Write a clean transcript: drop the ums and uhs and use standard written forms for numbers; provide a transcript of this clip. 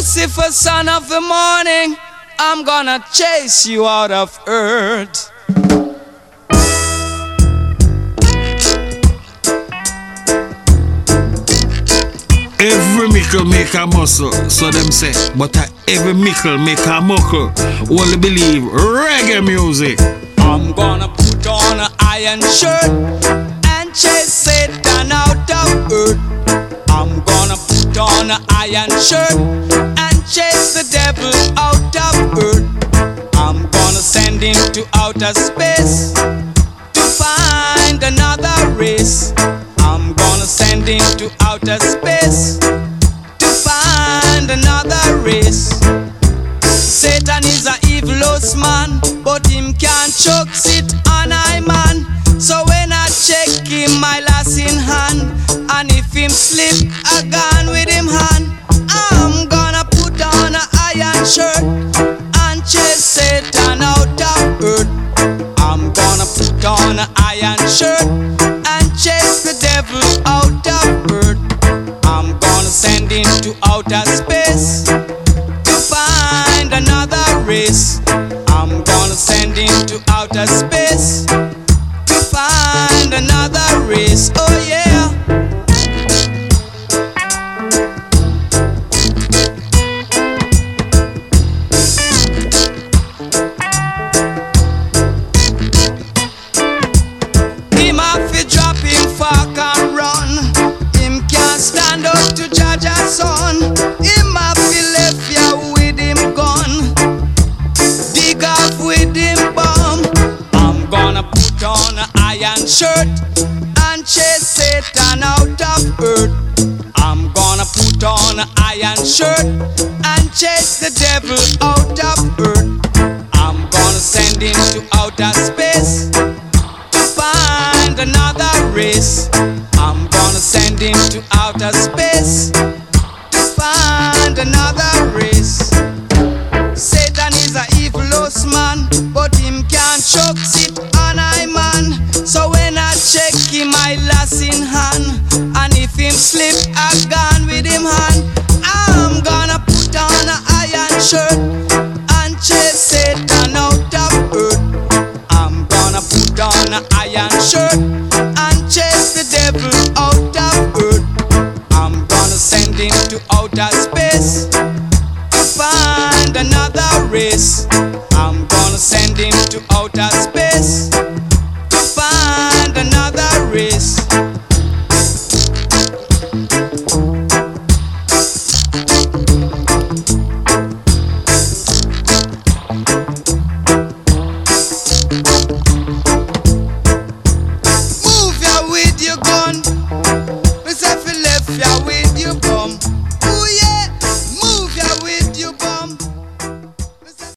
Lucifer, son of the morning, I'm gonna chase you out of earth. Every mickle make a muscle, so them say. But every mickle make a muckle. Only believe reggae music. I'm gonna put on an iron shirt and chase Satan out of earth. I'm gonna put on an iron shirt and chase the devil out of earth. I'm gonna send him to outer space to find another race. I'm gonna send him to outer space to find another race. Satan is a evilous man, but him can't choke sit on I man. So when I check him, my lass in hand, and if him slip, I gone with him hand. I'm gonna put on an iron shirt and chase Satan out of earth. I'm gonna put on an iron shirt and chase the devil out of earth. I'm gonna send him to outer space to find another race. I'm gonna send him to outer space to find another race. Oh yeah. Him have to drop him fork and run. Him can't stand up to judge a son. Him have to left ya with him gun, dig off with him bomb. I'm gonna put on an iron shirt and chase Satan out of earth. I'm gonna put on an iron shirt and chase the devil out of earth. I'm gonna send him to outer space to find another race. I'm gonna send him to outer space to find another race. Satan is a evilous man, but him can't choke sit on I man. So when I check him, I lass in hand, and if him slip, I gone with him hand. I'm gonna put on an iron shirt and chase Satan out of earth. I'm gonna put on an iron shirt and chase the devil out of earth. I'm gonna send him to outer space to find another race. I'm gonna send him to